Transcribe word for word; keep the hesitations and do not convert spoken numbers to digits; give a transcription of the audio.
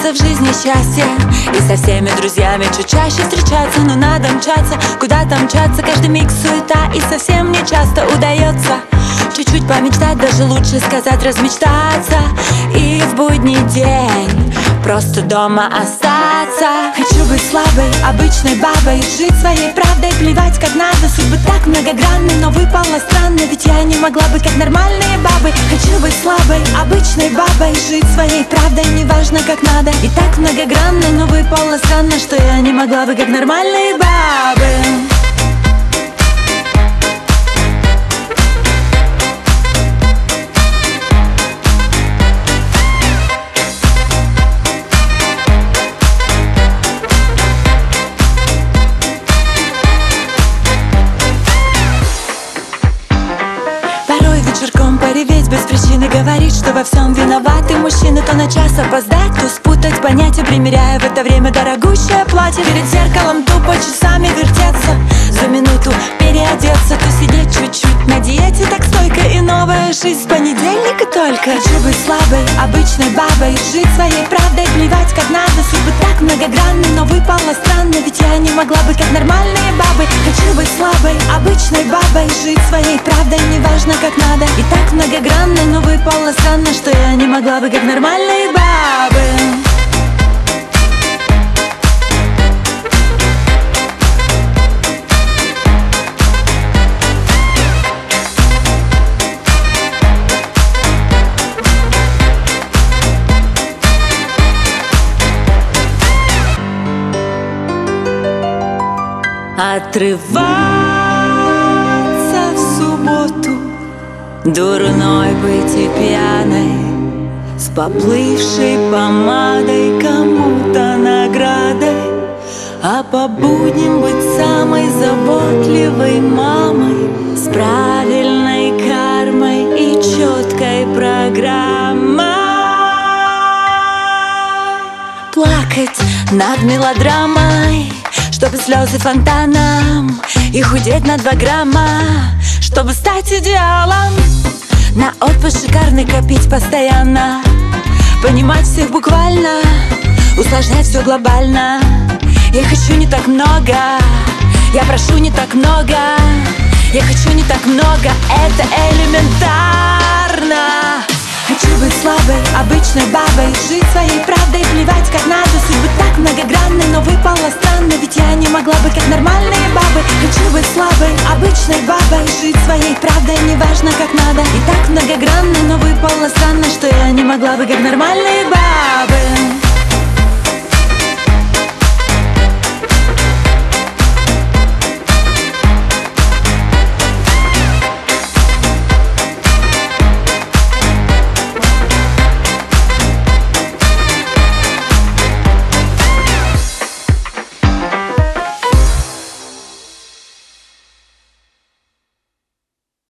хочется в жизни счастья, и со всеми друзьями чуть чаще встречаться. Но надо мчаться, куда-то мчаться, каждый миг суета, и совсем не часто удается чуть-чуть помечтать, даже лучше сказать размечтаться. И в будний день просто дома остаться. Хочу быть слабой, обычной бабой, жить своей правдой, плевать как надо. Судьба так многогранна, но выпала странно, ведь я не могла быть как нормальные бабы. Хочу быть слабой, обычной бабой, жить своей правдой, неважно как надо. И так многогранно, но выпало странно, что я не могла быть как нормальные бабы. Вечерком пореветь без причины, говорить, что во всем виноваты мужчины. То на час опоздать, то спутать понятия, примеряя в это время дорогущее платье. Перед зеркалом тупо часами вертеться, за минуту переодеться, то сидеть чуть-чуть на диете, так стойко. И новая жизнь с понедельника только. Хочу быть слабой, обычной бабой, жить своей правдой, плевать как надо. Судьба так многогранна, но выпала странно, ведь я не могла быть как нормальные бабы. Хочу быть слабой, обычной бабой, жить своей правдой, неважно как надо. И так многогранно, но выпало странно, что я не могла быть как нормальные бабы. Отрываться в субботу, дурной быть и пьяной, с поплывшей помадой, кому-то наградой. А по будням быть самой заботливой мамой, с правильной кармой и четкой программой. Плакать над мелодрамой, чтобы слезы фонтаном, и худеть на два грамма, чтобы стать идеалом. На отпуск шикарный копить постоянно, понимать всех буквально, усложнять все глобально. Я хочу не так много, я прошу не так много. Я хочу не так много, это элементарно. Хочу быть слабой, обычной бабой, жить своей правдой, плевать как надо. Судьба так многогранна, но выпала странно, ведь я не могла быть как нормальные бабы. Хочу быть слабой, обычной бабой, жить своей правдой, неважно как надо. И так многогранна, но выпало странно, что я не могла быть как нормальные бабы.